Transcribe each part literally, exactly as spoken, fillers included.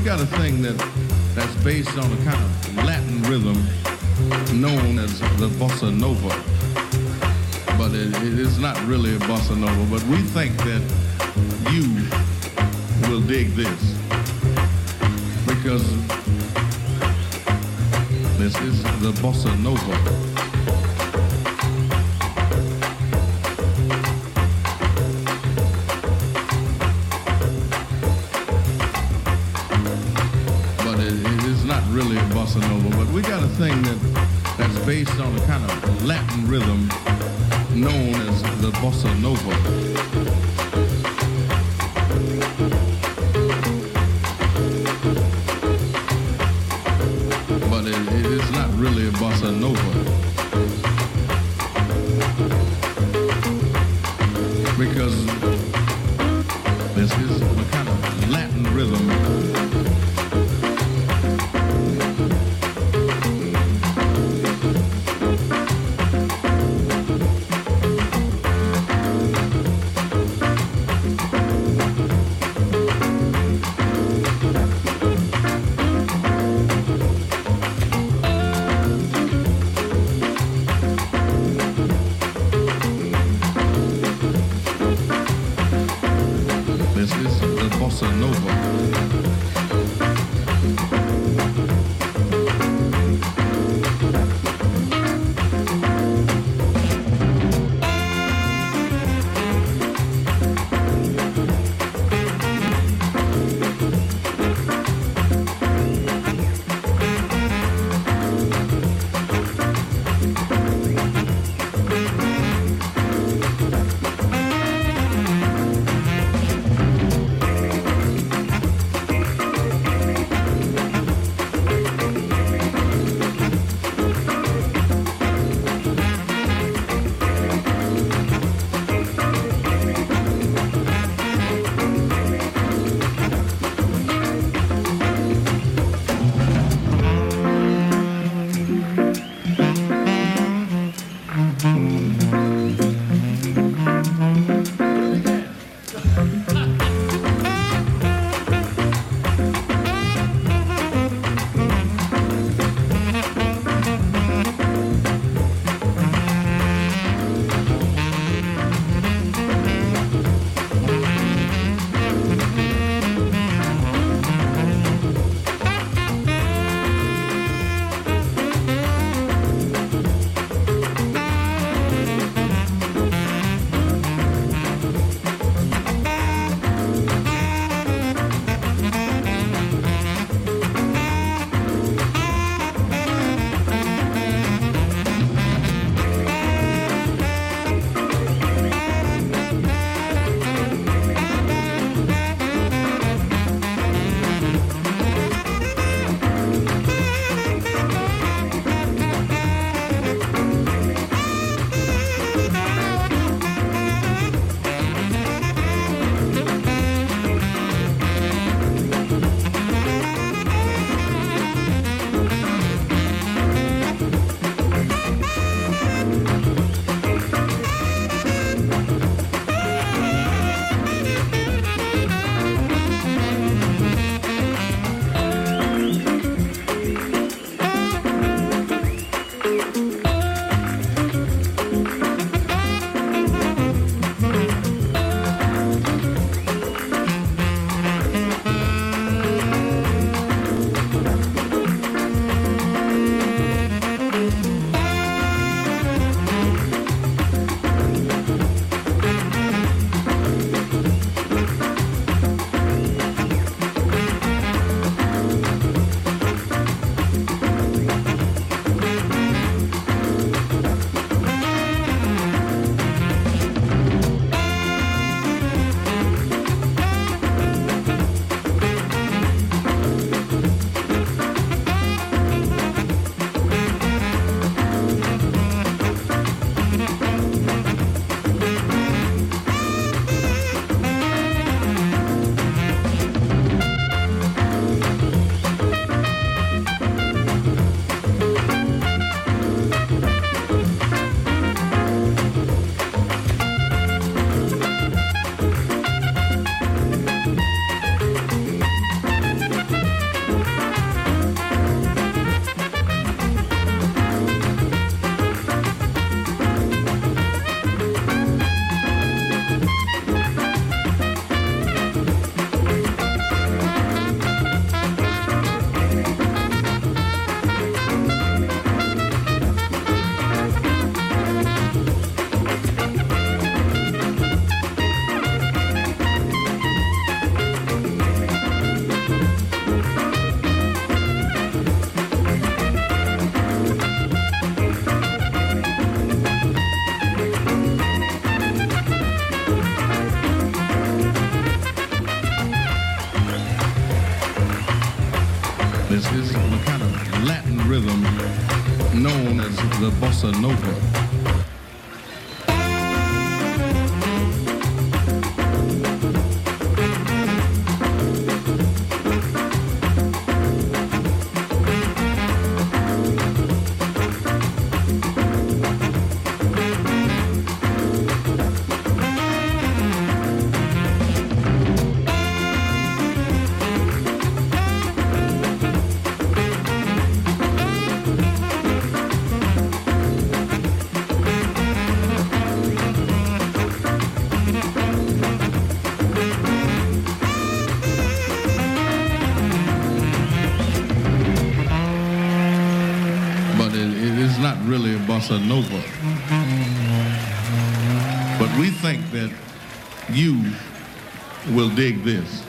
got a thing that that's based on a kind of Latin rhythm known as the bossa nova. But it, it is not really a bossa nova, but we think that you will dig this because this is the bossa nova. Really a bossa nova, but we got a thing that that's based on a kind of Latin rhythm known as the bossa nova. But it, it is not really a bossa nova because this is a kind of Latin rhythm. This is a kind of Latin rhythm known as the bossa nova. Really a bossa nova. But we think that you will dig this.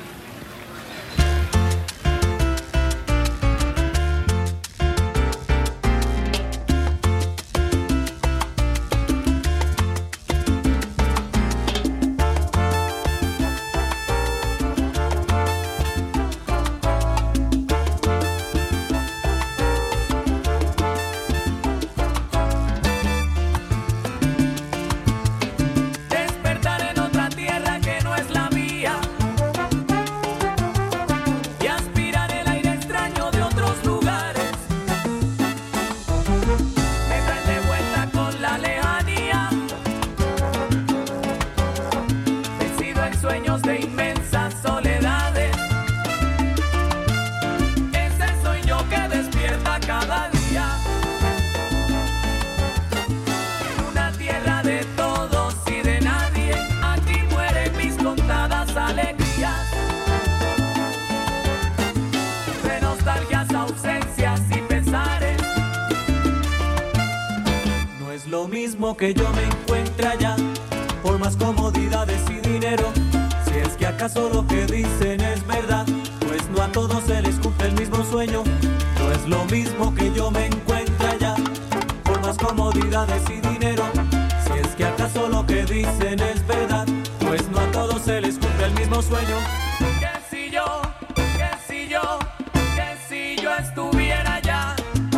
Que yo me encuentre allá, por más comodidades y dinero. Si es que acaso lo que dicen es verdad, pues no a todos se les cumple el mismo sueño. No es lo mismo que yo me encuentre allá, por más comodidades y dinero. Si es que acaso lo que dicen es verdad, pues no a todos se les cumple el mismo sueño. Que si yo, que si yo, que si yo estuviera allá,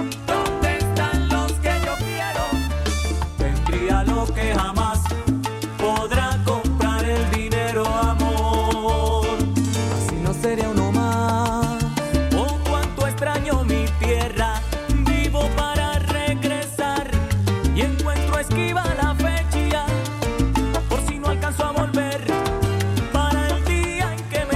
lo que jamás podrá comprar el dinero, amor. Así no sería uno más. Oh, cuánto extraño mi tierra. Vivo para regresar y encuentro esquiva la fecha, por si no alcanzo a volver para el día en que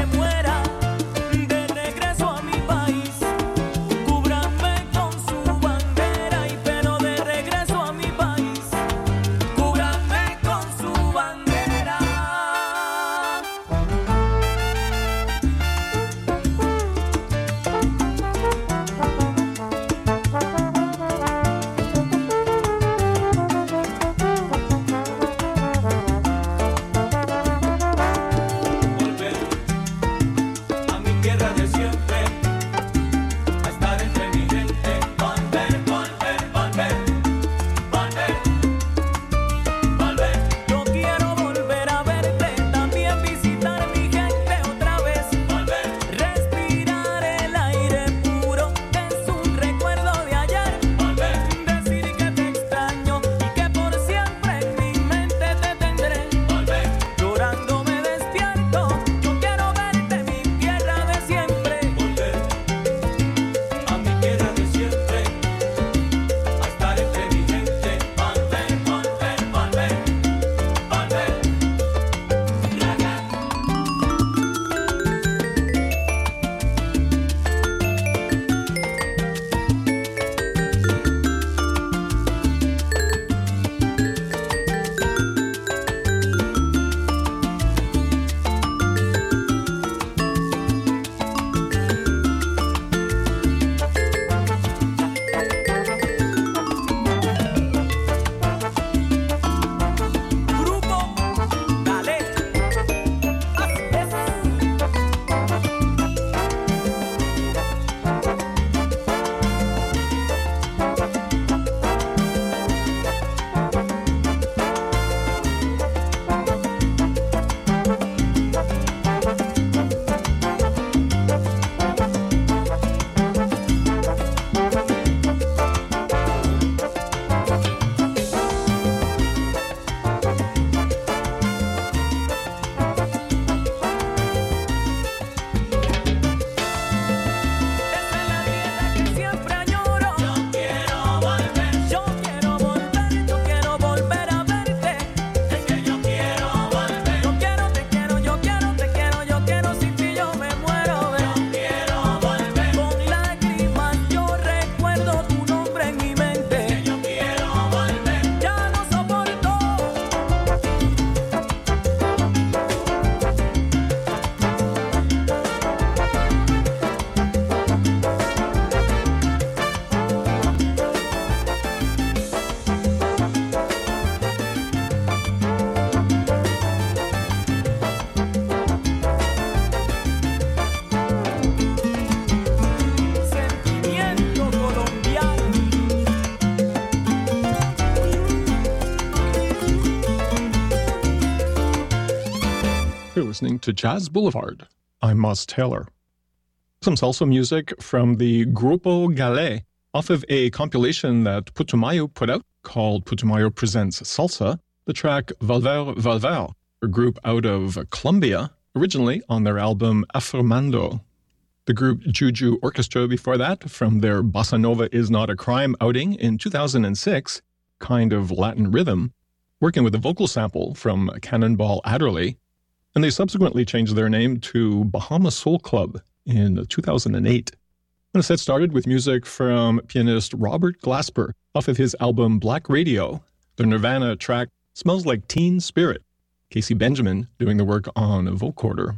listening to Jazz Boulevard. I'm Moss Taylor. Some salsa music from the Grupo Galé off of a compilation that Putumayo put out called Putumayo Presents Salsa, the track Volver Volver, a group out of Colombia, originally on their album Afirmando. The group Juju Orchestra before that, from their Bossa Nova Is Not a Crime outing in two thousand six, Kind of Latin Rhythm, working with a vocal sample from Cannonball Adderley, and they subsequently changed their name to Bahama Soul Club in two thousand eight. And the set started with music from pianist Robert Glasper off of his album Black Radio, the Nirvana track Smells Like Teen Spirit, Casey Benjamin doing the work on a vocoder.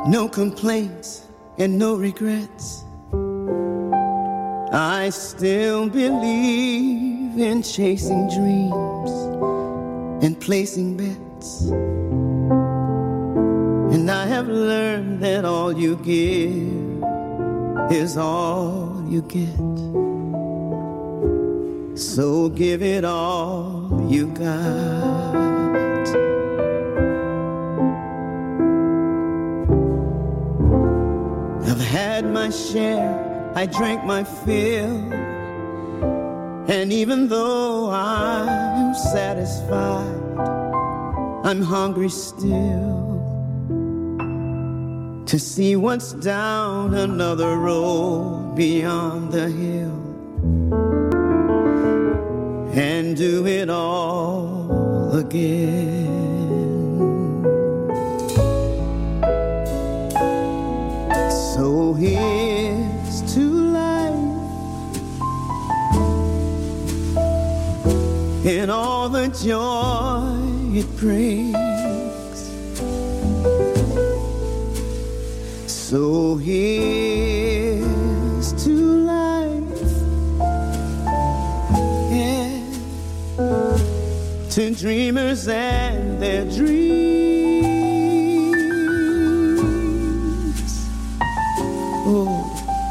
No complaints and no regrets. I still believe in chasing dreams and placing bets. And I have learned that all you give is all you get. So give it all you got. I've had my share, I drank my fill, and even though I'm satisfied, I'm hungry still to see what's down another road beyond the hill, and do it all again. So here's to life and all the joy it brings. So here's to life and to dreamers and their dreams. Oh,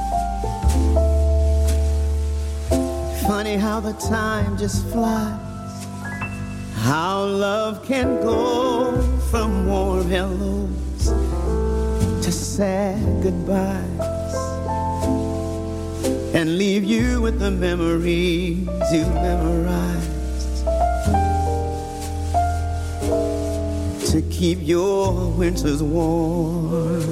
funny how the time just flies, how love can go from warm hellos to sad goodbyes, and leave you with the memories you memorized to keep your winters warm.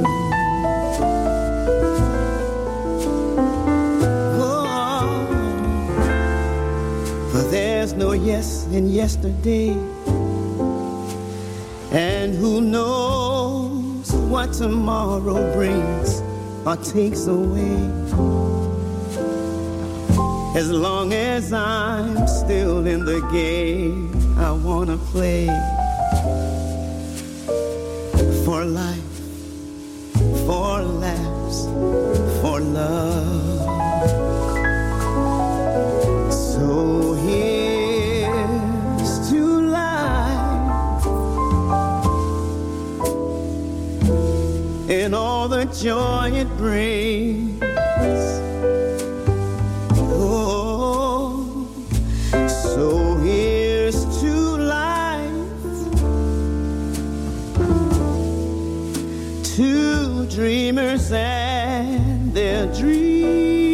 There's no yes in yesterday, and who knows what tomorrow brings or takes away. As long as I'm still in the game, I wanna play for life, for laughs, for love. So here's to life and all the joy it brings. Oh, so here's to life, to dreamers and their dreams.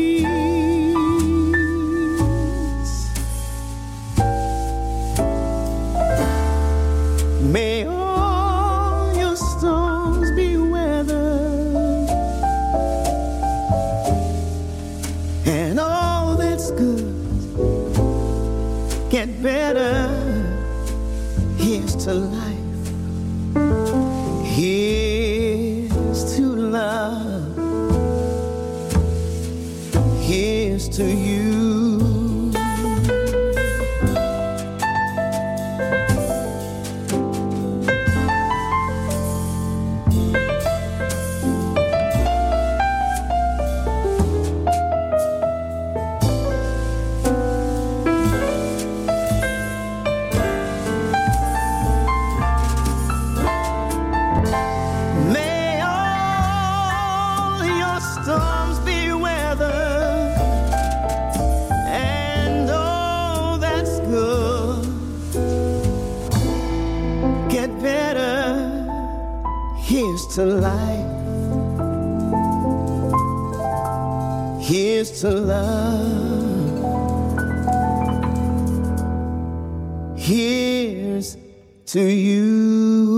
May all your storms be weathered, and all that's good get better. Here's to life, here's to love, here's to you. Here's to life, here's to love, here's to you.